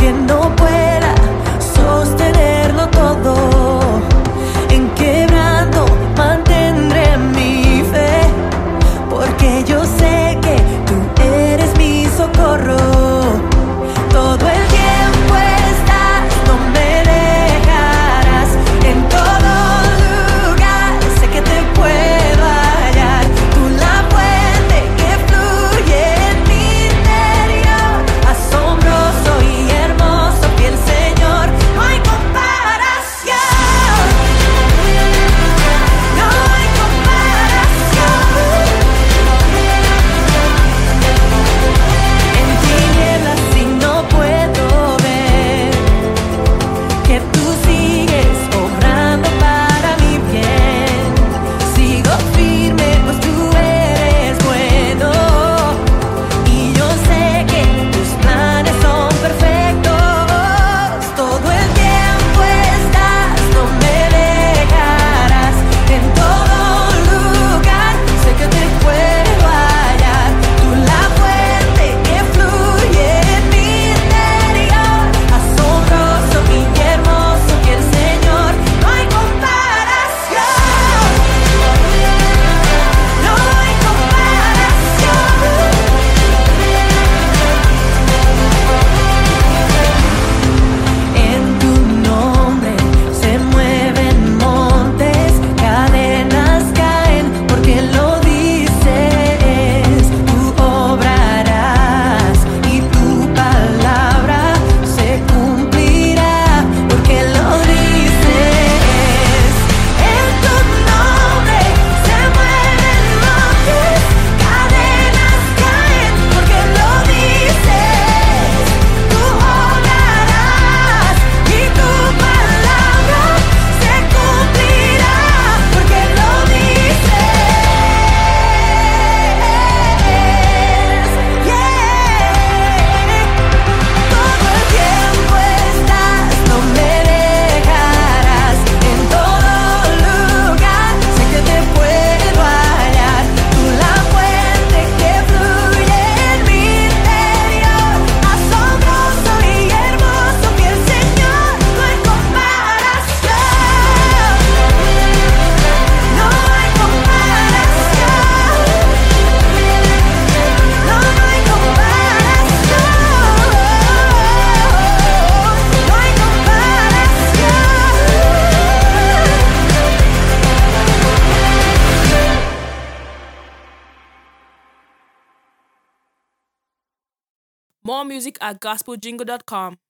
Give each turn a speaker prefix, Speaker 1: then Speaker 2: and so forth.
Speaker 1: aunque no pueda sostenerlo todo, en quebranto mantendré mi fe, porque yo sé que tú eres mi socorro. Todo el tiempo estás, no me dejarás. En todo lugar sé que te puedo hallar. Tú la fuente que fluye en mi interior. Asombroso y hermoso, fiel Señor, no hay comparación. No hay comparación. En tinieblas si no puedo ver que tú sigues obrando para mi bien. Sigo firme, pues tú eres bueno, y yo sé que tus planes son perfectos. Todo el tiempo estás, no me dejarás. En todo lugar sé que te puedo hallar. Tú la fuente que fluye en mi interior. Asombroso y hermoso, que el Señor, no hay comparación. No hay comparación. En tu nombre se mueven montes, cadenas caen, porque lo dices. Tú obrarás y tu palabra se cumplirá, porque lo dices. En tu nombre se mueven montes, cadenas caen, porque lo dices. Tú obrarás y tu palabra se cumplirá, porque lo dices. Todo el tiempo estás, no me dejarás. En todo lugar sé que te puedo hallar. Tú la fuente que fluye en mi interior. Asombroso y hermoso, fiel Señor, no hay comparación. No hay comparación. No hay comparación. No hay comparación.
Speaker 2: More music at gospeljingle.com.